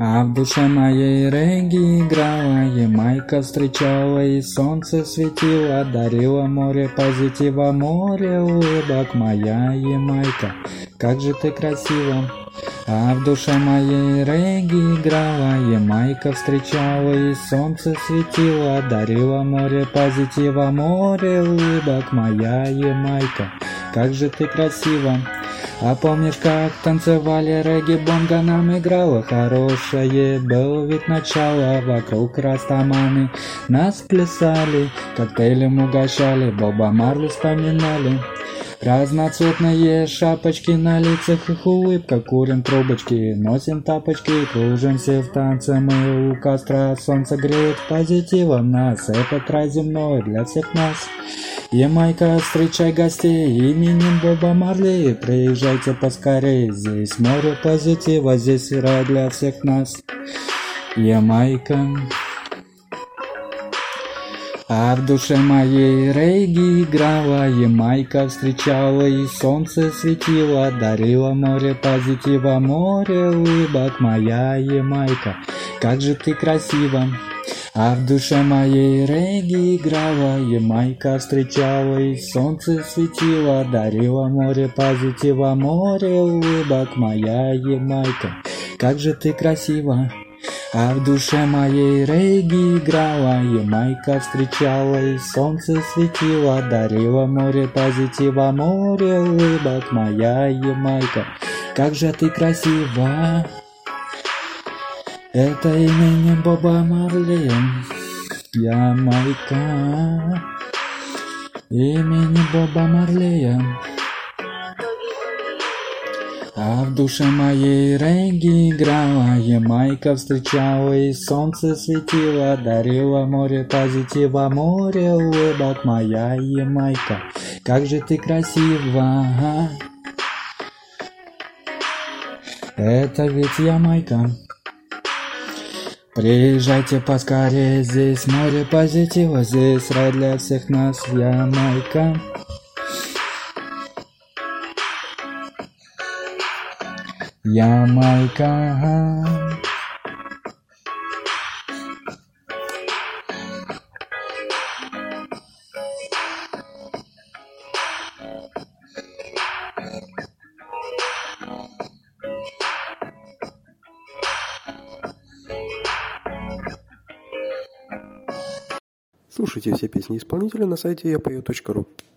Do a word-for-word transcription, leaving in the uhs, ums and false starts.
А в душе моей регги играла, Ямайка встречала, и солнце светило, дарило море позитива, море улыбок, моя Ямайка, как же ты красива. А в душе моей регги играла, Ямайка встречала, и солнце светило, дарило море позитива, море улыбок, моя Ямайка, как же ты красива. А помнишь, как танцевали регги, бонго нам играла хорошее, был ведь начало, вокруг растаманы нас плясали, коктейлем угощали, Боба Марли вспоминали. Разноцветные шапочки на лицах, их улыбка, курим трубочки, носим тапочки, кружимся в танце мы у костра, солнце греет позитивом нас, этот рай земной для всех нас. Ямайка, встречай гостей именем Боба Марли, приезжайте поскорей, здесь море позитива, здесь рай для всех нас. Ямайка. А в душе моей регги играла, Ямайка встречала, и солнце светило, дарило море позитива, море улыбок, моя Ямайка, как же ты красива. А в душе моей регги играла, Ямайка встречала, и солнце светило, дарило море позитива, море улыбок, моя Ямайка, как же ты красива. А в душе моей регги играла, Ямайка встречала, и солнце светило, дарило море позитива, море улыбок, моя Ямайка, как же ты красива. Это именем Боба Марли, Ямайка, именем Боба Марли. А в душе моей регги играла, Ямайка встречала, и солнце светило, дарило море позитива, море улыбок, моя Ямайка, как же ты красива. Это ведь Ямайка. Приезжайте поскорее, здесь море позитива, здесь рай для всех нас, Ямайка. Ямайка. Слушайте все песни исполнителя на сайте я пою точка ру.